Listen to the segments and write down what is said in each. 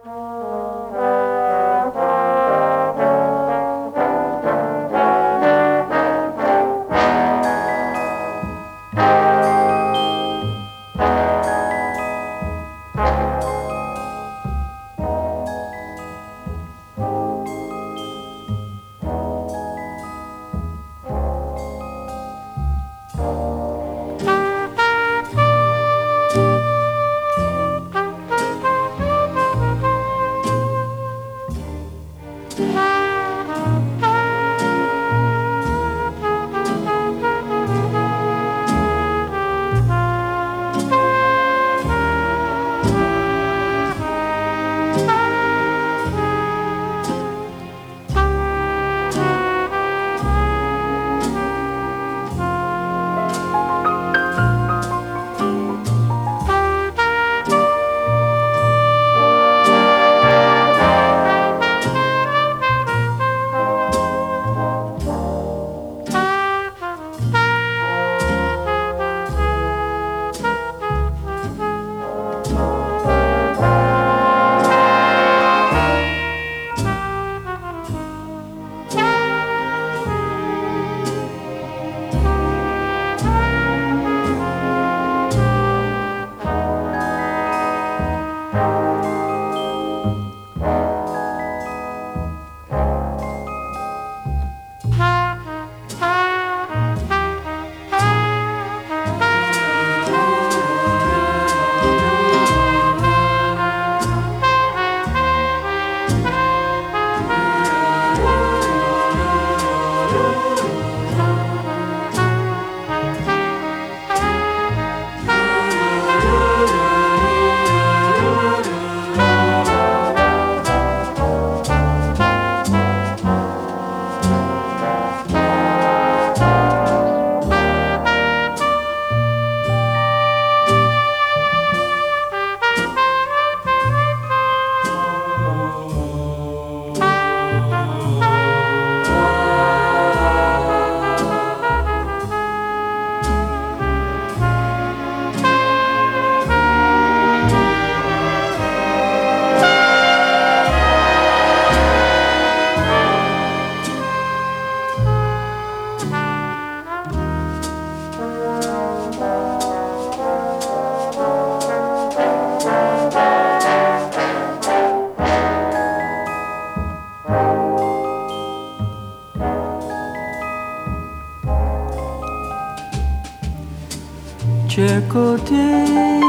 Cerco te,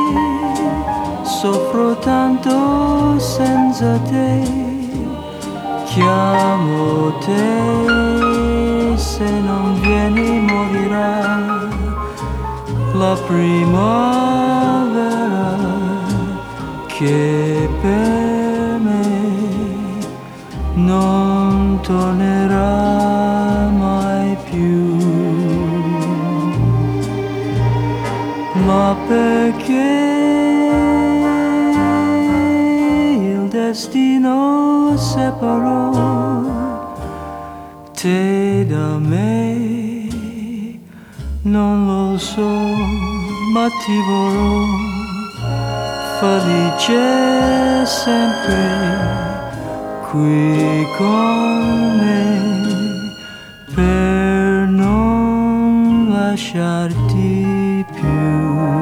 soffro tanto senza te, chiamo te, se non vieni morirà la primavera che per me non tornerà mai più. Ma perché il destino separò te da me? Non lo so, ma ti vorrò felice sempre qui con me per non lasciarti più.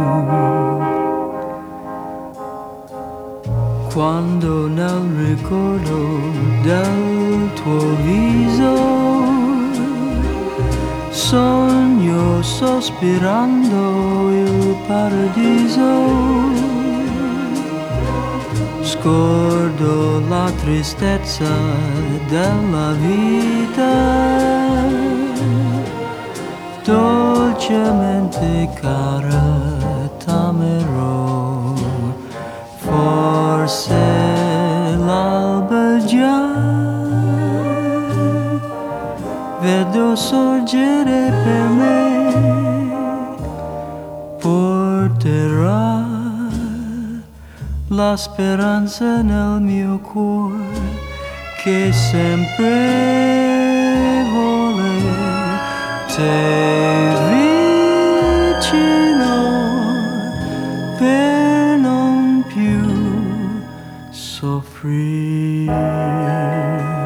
Quando nel ricordo del tuo viso sogno sospirando il paradiso, scordo la tristezza della vita, dolcemente cara t'amerò, forse l'alba già vedo sorgere per me, porterà la speranza nel mio cuore che sempre vuole te vicino per non più soffrire. soffrire.